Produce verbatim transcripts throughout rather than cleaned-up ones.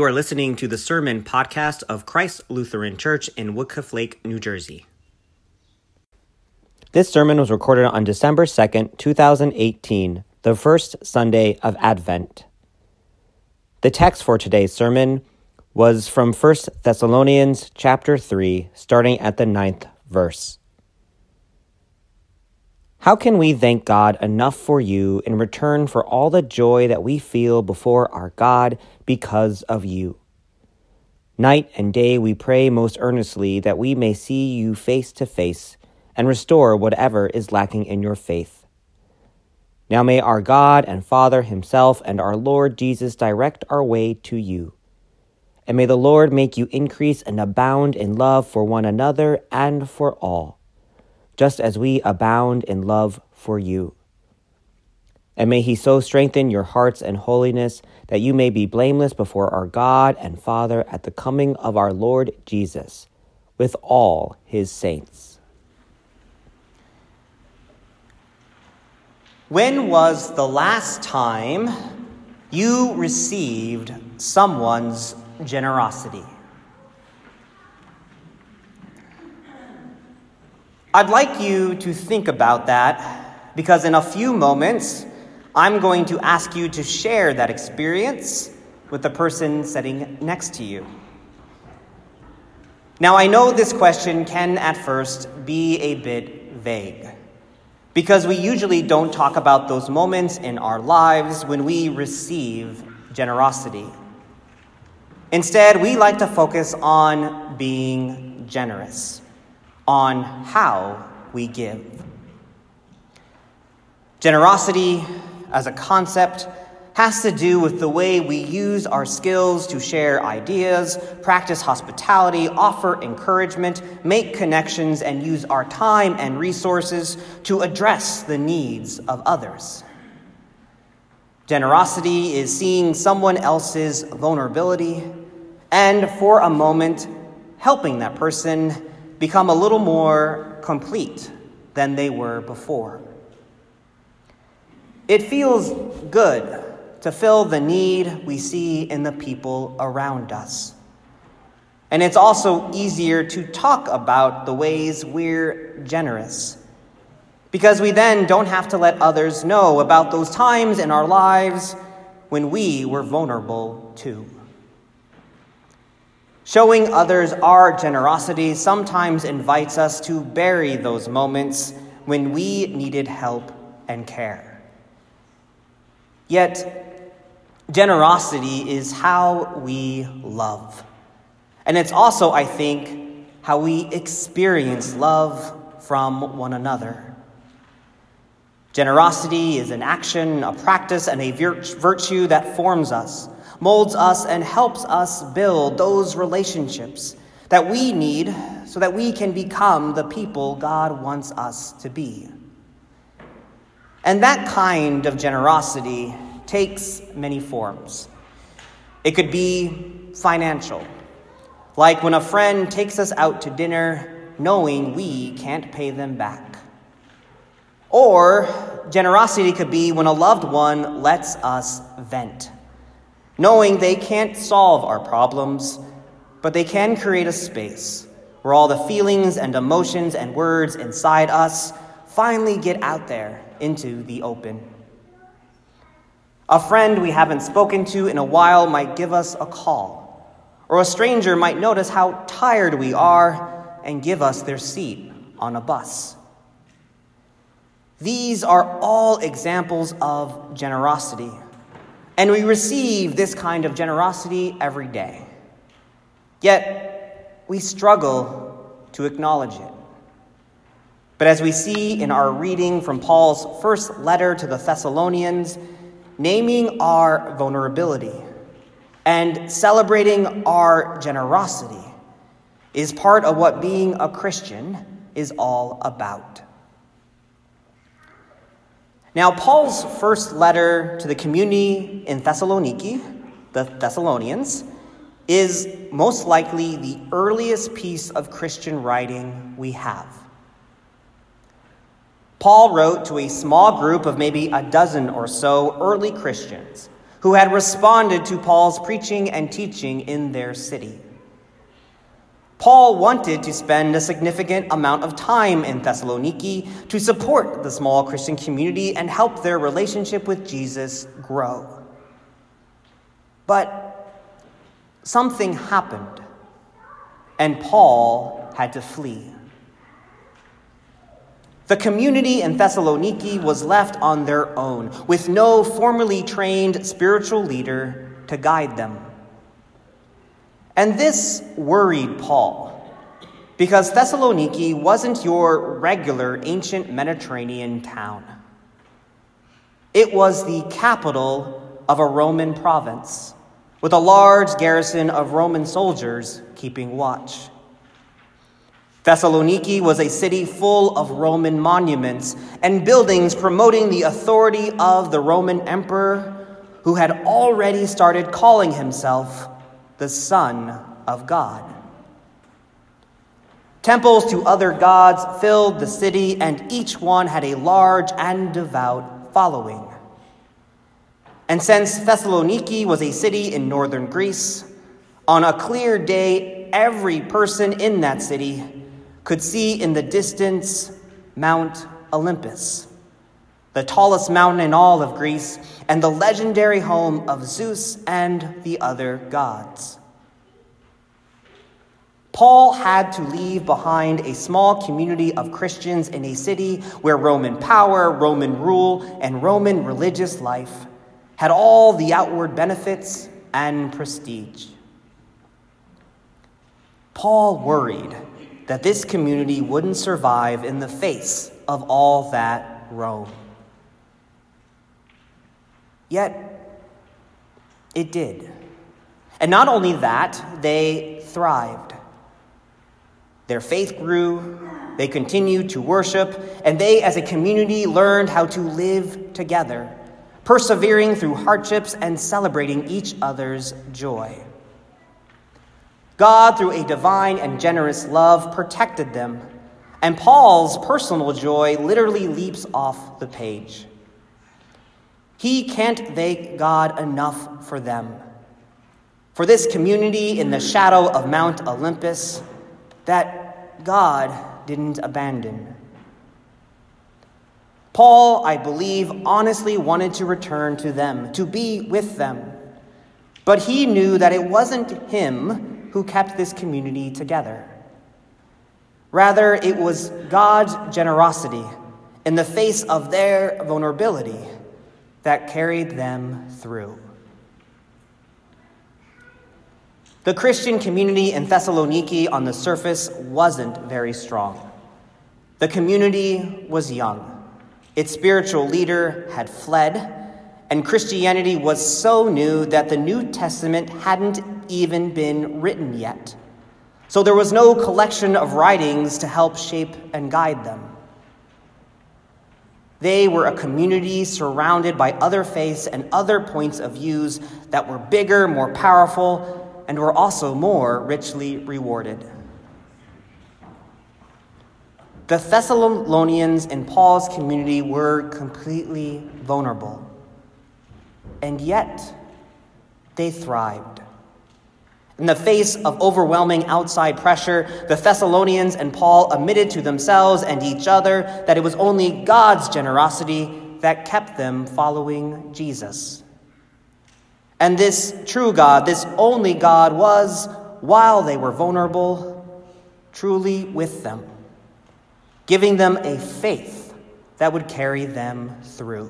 You are listening to the sermon podcast of Christ Lutheran Church in Woodcliff Lake, New Jersey. This sermon was recorded on December second, two thousand eighteen, the first Sunday of Advent. The text for today's sermon was from First Thessalonians chapter three, starting at the ninth verse. How can we thank God enough for you in return for all the joy that we feel before our God because of you? Night and day we pray most earnestly that we may see you face to face and restore whatever is lacking in your faith. Now may our God and Father himself and our Lord Jesus direct our way to you. And may the Lord make you increase and abound in love for one another and for all, just as we abound in love for you. And may he so strengthen your hearts in holiness that you may be blameless before our God and Father at the coming of our Lord Jesus, with all his saints. When was the last time you received someone's generosity? I'd like you to think about that because in a few moments, I'm going to ask you to share that experience with the person sitting next to you. Now, I know this question can at first be a bit vague because we usually don't talk about those moments in our lives when we receive generosity. Instead, we like to focus on being generous, on how we give. Generosity, as a concept, has to do with the way we use our skills to share ideas, practice hospitality, offer encouragement, make connections, and use our time and resources to address the needs of others. Generosity is seeing someone else's vulnerability and, for a moment, helping that person become a little more complete than they were before. It feels good to fill the need we see in the people around us. And it's also easier to talk about the ways we're generous, because we then don't have to let others know about those times in our lives when we were vulnerable too. Showing others our generosity sometimes invites us to bury those moments when we needed help and care. Yet, generosity is how we love. And it's also, I think, how we experience love from one another. Generosity is an action, a practice, and a virtue that forms us, molds us, and helps us build those relationships that we need so that we can become the people God wants us to be. And that kind of generosity takes many forms. It could be financial, like when a friend takes us out to dinner knowing we can't pay them back. Or generosity could be when a loved one lets us vent, knowing they can't solve our problems, but they can create a space where all the feelings and emotions and words inside us finally get out there into the open. A friend we haven't spoken to in a while might give us a call, or a stranger might notice how tired we are and give us their seat on a bus. These are all examples of generosity, and we receive this kind of generosity every day. Yet, we struggle to acknowledge it. But as we see in our reading from Paul's first letter to the Thessalonians, naming our vulnerability and celebrating our generosity is part of what being a Christian is all about. Now, Paul's first letter to the community in Thessaloniki, the Thessalonians, is most likely the earliest piece of Christian writing we have. Paul wrote to a small group of maybe a dozen or so early Christians who had responded to Paul's preaching and teaching in their city. Paul wanted to spend a significant amount of time in Thessaloniki to support the small Christian community and help their relationship with Jesus grow. But something happened, and Paul had to flee. The community in Thessaloniki was left on their own, with no formally trained spiritual leader to guide them. And this worried Paul, because Thessaloniki wasn't your regular ancient Mediterranean town. It was the capital of a Roman province, with a large garrison of Roman soldiers keeping watch. Thessaloniki was a city full of Roman monuments and buildings promoting the authority of the Roman emperor, who had already started calling himself the Son of God. Temples to other gods filled the city, and each one had a large and devout following. And since Thessaloniki was a city in northern Greece, on a clear day, every person in that city could see in the distance Mount Olympus, the tallest mountain in all of Greece, and the legendary home of Zeus and the other gods. Paul had to leave behind a small community of Christians in a city where Roman power, Roman rule, and Roman religious life had all the outward benefits and prestige. Paul worried that this community wouldn't survive in the face of all that Rome. Yet, it did. And not only that, they thrived. Their faith grew, they continued to worship, and they as a community learned how to live together, persevering through hardships and celebrating each other's joy. God, through a divine and generous love, protected them, and Paul's personal joy literally leaps off the page. He can't thank God enough for them, for this community in the shadow of Mount Olympus that God didn't abandon. Paul, I believe, honestly wanted to return to them, to be with them, but he knew that it wasn't him who kept this community together. Rather, it was God's generosity in the face of their vulnerability that carried them through. The Christian community in Thessaloniki on the surface wasn't very strong. The community was young. Its spiritual leader had fled, and Christianity was so new that the New Testament hadn't even been written yet. So there was no collection of writings to help shape and guide them. They were a community surrounded by other faiths and other points of views that were bigger, more powerful, and were also more richly rewarded. The Thessalonians in Paul's community were completely vulnerable, and yet they thrived. In the face of overwhelming outside pressure, the Thessalonians and Paul admitted to themselves and each other that it was only God's generosity that kept them following Jesus. And this true God, this only God, was, while they were vulnerable, truly with them, giving them a faith that would carry them through.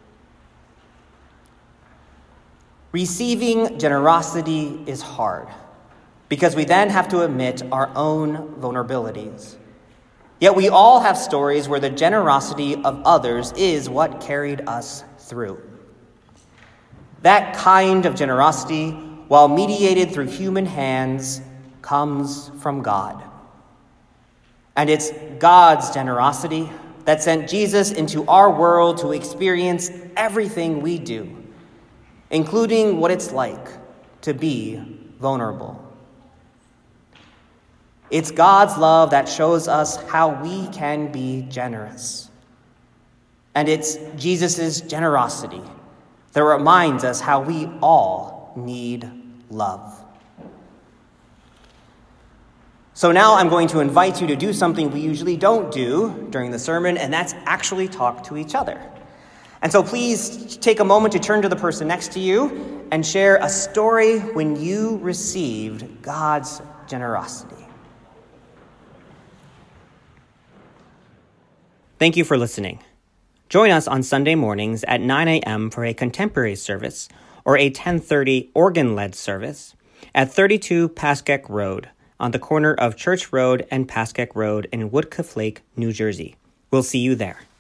Receiving generosity is hard because we then have to admit our own vulnerabilities. Yet we all have stories where the generosity of others is what carried us through. That kind of generosity, while mediated through human hands, comes from God. And it's God's generosity that sent Jesus into our world to experience everything we do, including what it's like to be vulnerable. It's God's love that shows us how we can be generous. And it's Jesus' generosity that reminds us how we all need love. So now I'm going to invite you to do something we usually don't do during the sermon, and that's actually talk to each other. And so please take a moment to turn to the person next to you and share a story when you received God's generosity. Thank you for listening. Join us on Sunday mornings at nine a.m. for a contemporary service or a ten thirty organ-led service at thirty-two Pascack Road on the corner of Church Road and Pascack Road in Woodcliff Lake, New Jersey. We'll see you there.